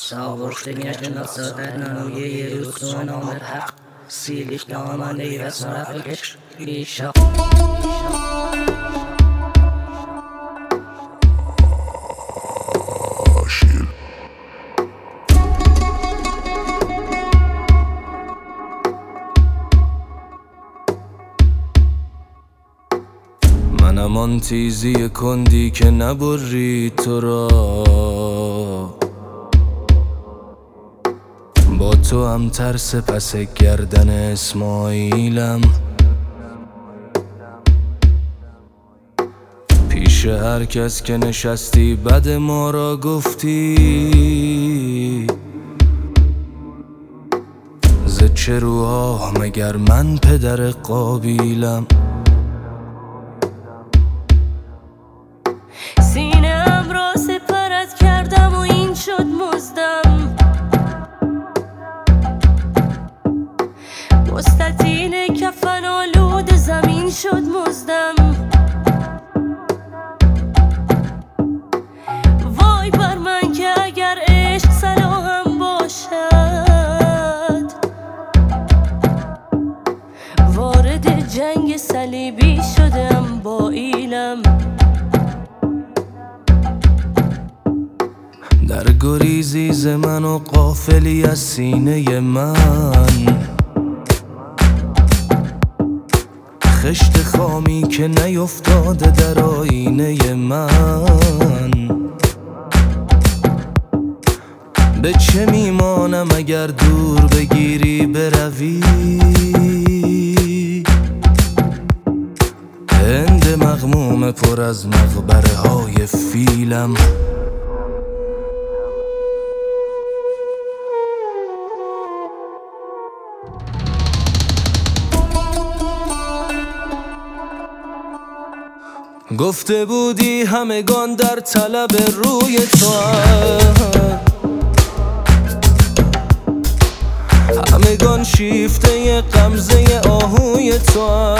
Sağburçtaki nasıldan uye rusun amr hak silik damani ve sarafkeş işa منم آن تیزی کندی که نبری تو را با تو هم ترس پس گردن اسماعیلم پیش هر کس که نشستی بد ما را گفتی ز چه روها مگر من پدر قابیلم سینه‌ام را سپرت کردم و این شد مزدم مستطیل کفن آلود زمین شد مزدم وای بر من که اگر عشق صلاحم باشد وارد جنگ صلیبی شدم با ایلم در گریزی ز من و غافلی از سینه من خشت خامی که نیفتاده در آینه من به چه میمانم اگر دور بگیری بروی هند مغموم پر از مقبره های فیلم گفته بودی همگان در طلب روی تو همگان شیفته غمزه آهوی تو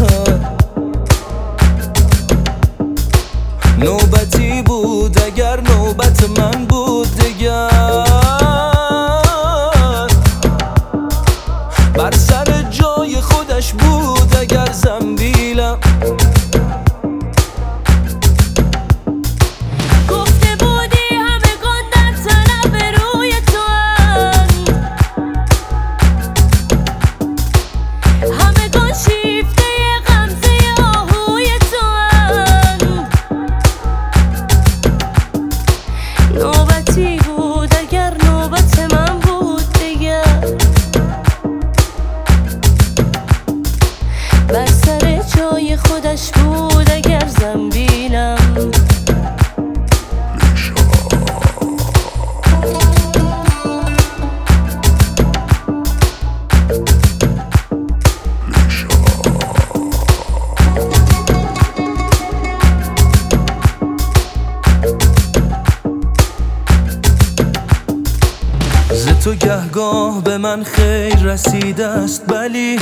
نوبتی بود اگر نوبت من بود دیگر بر سر جای خودش بود اگر زنبیلم نوبتی بود اگر نوبت من بود دیگر بر سر جای خودش بود اگر زنبیلم ز تو گهگاه به من خیر رسیده است ولی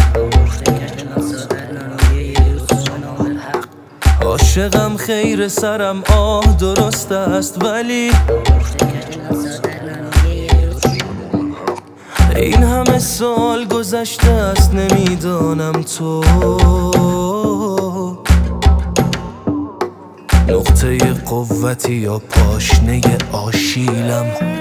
عاشقم خیر سرم آه درست است ولی این همه سال گذشته است نمیدانم تو نقطه قوتی یا پاشنه آشیلم